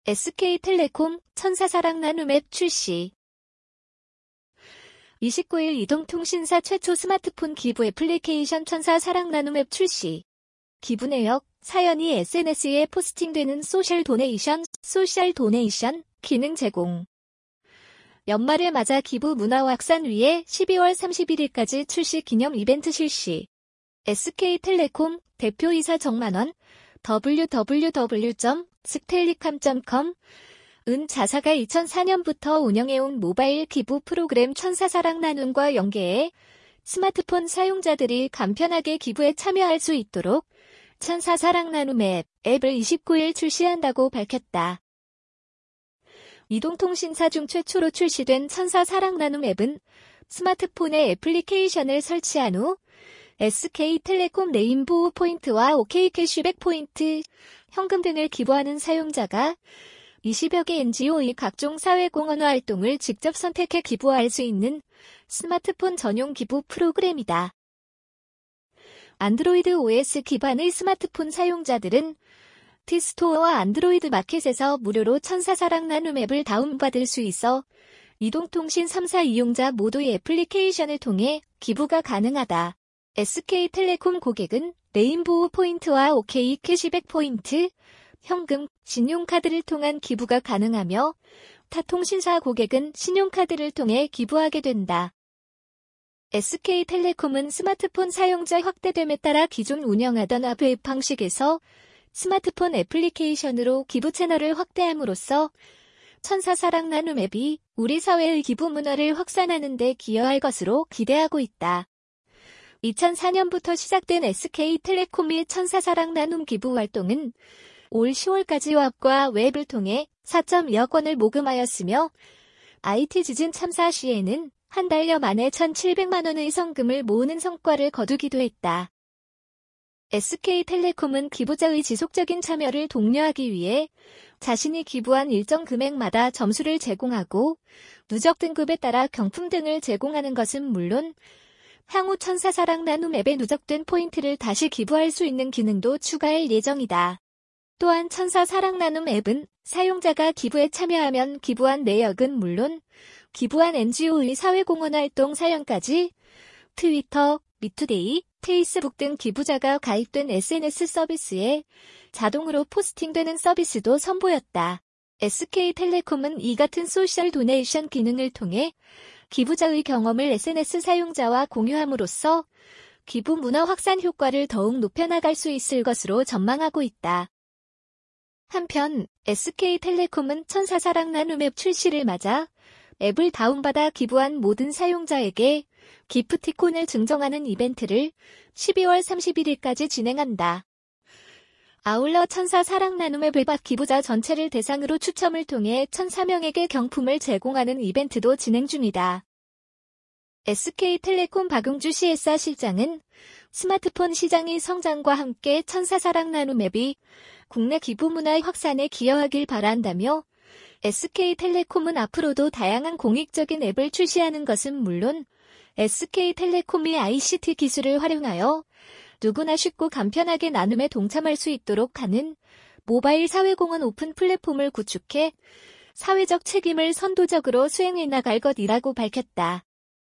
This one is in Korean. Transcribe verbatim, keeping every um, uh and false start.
에스케이텔레콤 천사사랑 나눔앱 출시. 이십구일 이동통신사 최초 스마트폰 기부 애플리케이션 천사사랑 나눔앱 출시. 기부 내역, 사연이 에스엔에스에 포스팅되는 소셜 도네이션, 소셜 도네이션 기능 제공. 연말을 맞아 기부 문화 확산 위해 십이월 삼십일일까지 출시 기념 이벤트 실시. 에스케이텔레콤 대표이사 정만원 더블유 더블유 더블유 점 스텔리캄 점 컴 은 자사가 이천사년부터 운영해온 모바일 기부 프로그램 천사사랑 나눔과 연계해 스마트폰 사용자들이 간편하게 기부에 참여할 수 있도록 천사사랑 나눔 앱, 앱을 이십구일 출시한다고 밝혔다. 이동통신사 중 최초로 출시된 천사사랑 나눔 앱은 스마트폰에 애플리케이션을 설치한 후 에스케이텔레콤 레인보우 포인트와 오케이 캐시백 포인트, 현금 등을 기부하는 사용자가 이십여 개 엔지오의 각종 사회공헌 활동을 직접 선택해 기부할 수 있는 스마트폰 전용 기부 프로그램이다. 안드로이드 오에스 기반의 스마트폰 사용자들은 티스토어와 안드로이드 마켓에서 무료로 천사사랑 나눔 앱을 다운받을 수 있어 이동통신 삼 사 이용자 모두의 애플리케이션을 통해 기부가 가능하다. 에스케이텔레콤 고객은 레인보우 포인트와 오케이 캐시백 포인트, 현금, 신용카드를 통한 기부가 가능하며 타 통신사 고객은 신용카드를 통해 기부하게 된다. 에스케이텔레콤은 스마트폰 사용자 확대됨에 따라 기존 운영하던 앱 방식에서 스마트폰 애플리케이션으로 기부 채널을 확대함으로써 천사사랑 나눔 앱이 우리 사회의 기부 문화를 확산하는 데 기여할 것으로 기대하고 있다. 이천사년부터 시작된 에스케이텔레콤의 천사사랑 나눔 기부 활동은 올 시월까지 앱과 웹을 통해 사점이억 원을 모금하였으며 아이티지진 참사 시에는 한 달여 만에 천칠백만 원의 성금을 모으는 성과를 거두기도 했다. 에스케이텔레콤은 기부자의 지속적인 참여를 독려하기 위해 자신이 기부한 일정 금액마다 점수를 제공하고 누적 등급에 따라 경품 등을 제공하는 것은 물론 향후 천사사랑 나눔 앱에 누적된 포인트를 다시 기부할 수 있는 기능도 추가할 예정이다. 또한 천사사랑 나눔 앱은 사용자가 기부에 참여하면 기부한 내역은 물론 기부한 엔지오의 사회공헌 활동 사연까지 트위터, 미투데이, 페이스북 등 기부자가 가입된 에스엔에스 서비스에 자동으로 포스팅되는 서비스도 선보였다. 에스케이텔레콤은 이 같은 소셜 도네이션 기능을 통해 기부자의 경험을 에스엔에스 사용자와 공유함으로써 기부 문화 확산 효과를 더욱 높여나갈 수 있을 것으로 전망하고 있다. 한편 에스케이텔레콤은 천사사랑 나눔 앱 출시를 맞아 앱을 다운받아 기부한 모든 사용자에게 기프티콘을 증정하는 이벤트를 십이월 삼십일일까지 진행한다. 아울러 천사사랑 나눔 앱 기부자 전체를 대상으로 추첨을 통해 천사 명에게 경품을 제공하는 이벤트도 진행 중이다. 에스케이텔레콤 박용주 씨에스알 실장은 스마트폰 시장의 성장과 함께 천사사랑 나눔 앱이 국내 기부 문화 확산에 기여하길 바란다며 에스케이텔레콤은 앞으로도 다양한 공익적인 앱을 출시하는 것은 물론 에스케이텔레콤이 아이씨티 기술을 활용하여 누구나 쉽고 간편하게 나눔에 동참할 수 있도록 하는 모바일 사회공헌 오픈 플랫폼을 구축해 사회적 책임을 선도적으로 수행해 나갈 것이라고 밝혔다.